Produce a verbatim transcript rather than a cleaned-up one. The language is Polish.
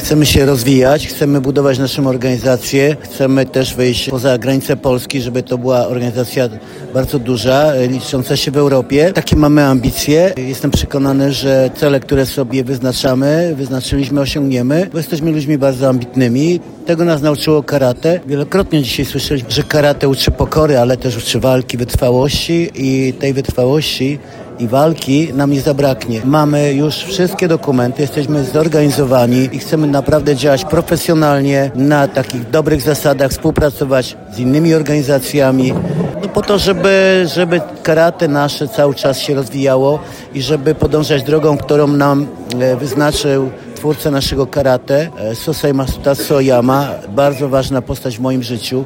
Chcemy się rozwijać, chcemy budować naszą organizację, chcemy też wyjść poza granice Polski, żeby to była organizacja bardzo duża, licząca się w Europie. Takie mamy ambicje. Jestem przekonany, że cele, które sobie wyznaczamy, wyznaczyliśmy, osiągniemy, bo jesteśmy ludźmi bardzo ambitnymi. Tego nas nauczyło karate. Wielokrotnie dzisiaj słyszeliśmy, że karate uczy pokory, ale też uczy walki, wytrwałości i tej wytrwałości i walki nam nie zabraknie. Mamy już wszystkie dokumenty, jesteśmy zorganizowani i chcemy naprawdę działać profesjonalnie, na takich dobrych zasadach, współpracować z innymi organizacjami, no po to, żeby, żeby karate nasze cały czas się rozwijało i żeby podążać drogą, którą nam wyznaczył twórca naszego karate, Sosai Masutatsu Oyama, bardzo ważna postać w moim życiu.